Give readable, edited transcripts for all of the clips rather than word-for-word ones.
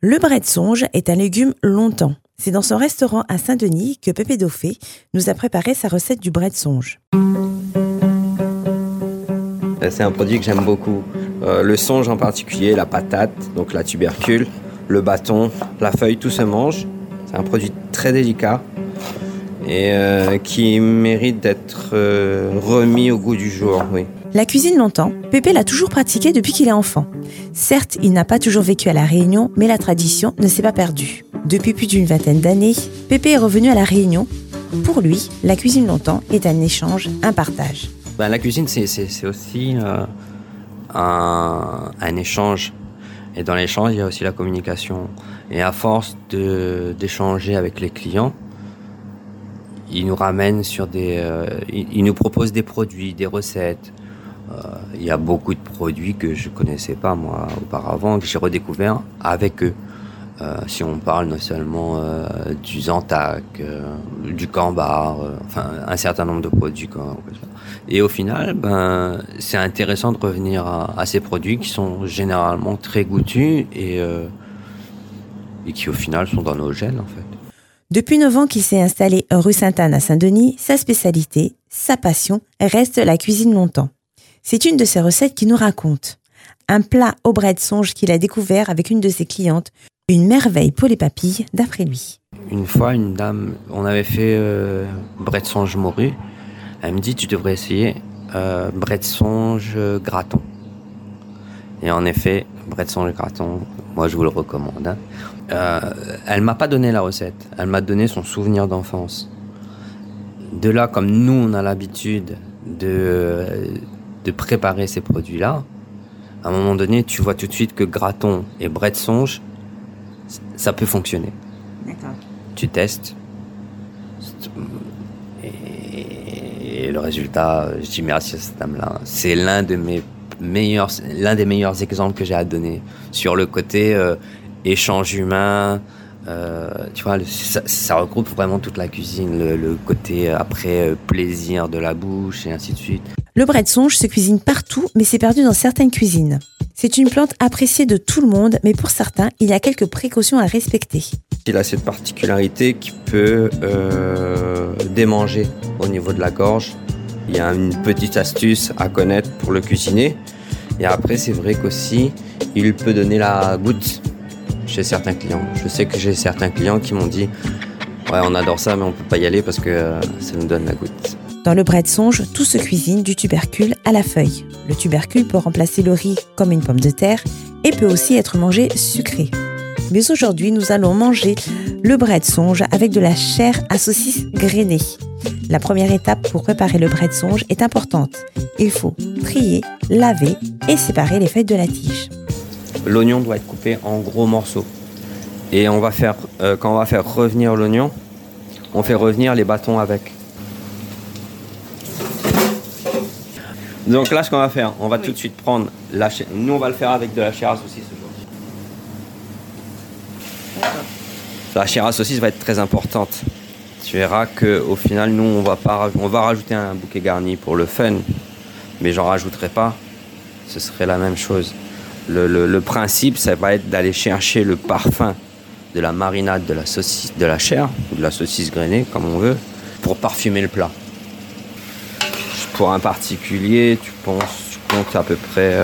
Le bret de songe est un légume longtemps. C'est dans son restaurant à Saint-Denis que Pépé Dauphet nous a préparé sa recette du bret de songe. C'est un produit que j'aime beaucoup. Le songe en particulier, la patate, donc la tubercule, le bâton, la feuille, tout se mange. C'est un produit très délicat et qui mérite d'être remis au goût du jour, oui. La cuisine longtemps, Pépé l'a toujours pratiquée depuis qu'il est enfant. Certes, il n'a pas toujours vécu à La Réunion, mais la tradition ne s'est pas perdue. Depuis plus d'une vingtaine d'années, Pépé est revenu à La Réunion. Pour lui, la cuisine longtemps est un échange, un partage. La cuisine, c'est aussi un échange. Et dans l'échange, il y a aussi la communication. Et à force d'échanger avec les clients, ils nous ramènent sur ils nous proposent des produits, des recettes. Il y a beaucoup de produits que je connaissais pas moi auparavant, que j'ai redécouvert avec eux. Si on parle non seulement du Zantac, du Cambar, enfin un certain nombre de produits. Et au final, c'est intéressant de revenir à ces produits qui sont généralement très goûtus et qui au final sont dans nos gènes en fait. Depuis 9 ans qu'il s'est installé rue Sainte-Anne à Saint-Denis, sa spécialité, sa passion reste la cuisine longtemps. C'est une de ses recettes qui nous raconte. Un plat au bret de songe qu'il a découvert avec une de ses clientes. Une merveille pour les papilles, d'après lui. Une fois, une dame, on avait fait bret de songe morue. Elle me dit, tu devrais essayer bret de songe graton. Et en effet, bret de songe graton, moi je vous le recommande. Elle m'a pas donné la recette, elle m'a donné son souvenir d'enfance. De là, comme nous, on a l'habitude de préparer ces produits-là, à un moment donné, tu vois tout de suite que graton et bret de songe, ça peut fonctionner. D'accord. Tu testes. Et le résultat, je dis merci à cette dame-là. C'est l'un des meilleurs exemples que j'ai à donner sur le côté échange humain. Tu vois, ça regroupe vraiment toute la cuisine, le côté après plaisir de la bouche et ainsi de suite. Le bret de songe se cuisine partout, mais c'est perdu dans certaines cuisines. C'est une plante appréciée de tout le monde, mais pour certains, il y a quelques précautions à respecter. Il a cette particularité qui peut démanger au niveau de la gorge. Il y a une petite astuce à connaître pour le cuisiner. Et après, c'est vrai qu'aussi, il peut donner la goutte chez certains clients. Je sais que j'ai certains clients qui m'ont dit « Ouais, on adore ça, mais on ne peut pas y aller parce que ça nous donne la goutte. » Dans le bret de songe, tout se cuisine du tubercule à la feuille. Le tubercule peut remplacer le riz comme une pomme de terre et peut aussi être mangé sucré. Mais aujourd'hui, nous allons manger le bret de songe avec de la chair à saucisse grainée. La première étape pour préparer le bret de songe est importante. Il faut trier, laver et séparer les feuilles de la tige. L'oignon doit être coupé en gros morceaux. Et on va faire, quand on va faire revenir l'oignon, on fait revenir les bâtons avec. Donc là, ce qu'on va faire, on va tout de suite prendre la chair. Nous, on va le faire avec de la chair à saucisse aujourd'hui. La chair à saucisse va être très importante. Tu verras qu'au final, nous, on va rajouter un bouquet garni pour le fun, mais j'en rajouterai pas. Ce serait la même chose. Le principe, ça va être d'aller chercher le parfum de la marinade de la saucisse, de la chair, ou de la saucisse grainée, comme on veut, pour parfumer le plat. Pour un particulier, tu comptes à peu près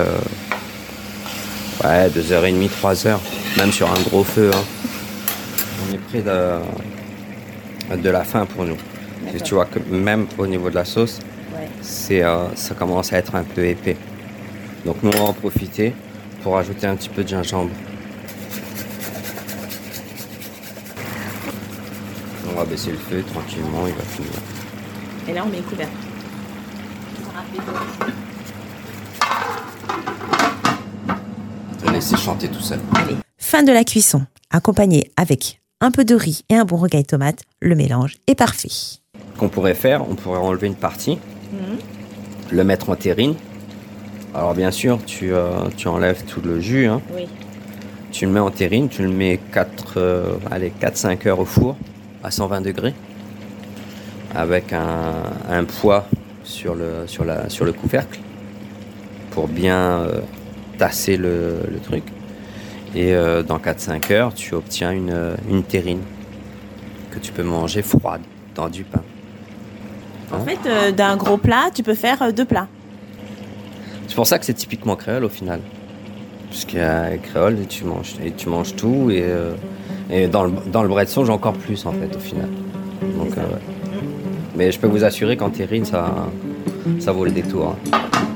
2h30, 3h, même sur un gros feu. Hein. On est près de la fin pour nous. Et tu vois que même au niveau de la sauce, ça commence à être un peu épais. Donc nous, on va en profiter pour ajouter un petit peu de gingembre. On va baisser le feu tranquillement, il va finir. Et là, on met le couvercle. Je vais laisser chanter tout seul. Allez. Fin de la cuisson. Accompagné avec un peu de riz et un bon rogaille tomate, le mélange est parfait. Ce qu'on pourrait faire, on pourrait enlever une partie, le mettre en terrine. Alors bien sûr, tu enlèves tout le jus. Hein. Oui. Tu le mets en terrine, tu le mets 4-5 heures au four à 120 degrés avec un poids sur le couvercle pour bien tasser le truc. Et dans 4-5 heures, tu obtiens une terrine que tu peux manger froide dans du pain. En fait, d'un gros plat, tu peux faire 2 plats. C'est pour ça que c'est typiquement créole au final. Puisqu'à créole, tu manges tout et dans le bretzel, j'ai encore plus en fait au final. Donc, ouais. Mais je peux vous assurer qu'en terrine, ça vaut le détour. Hein.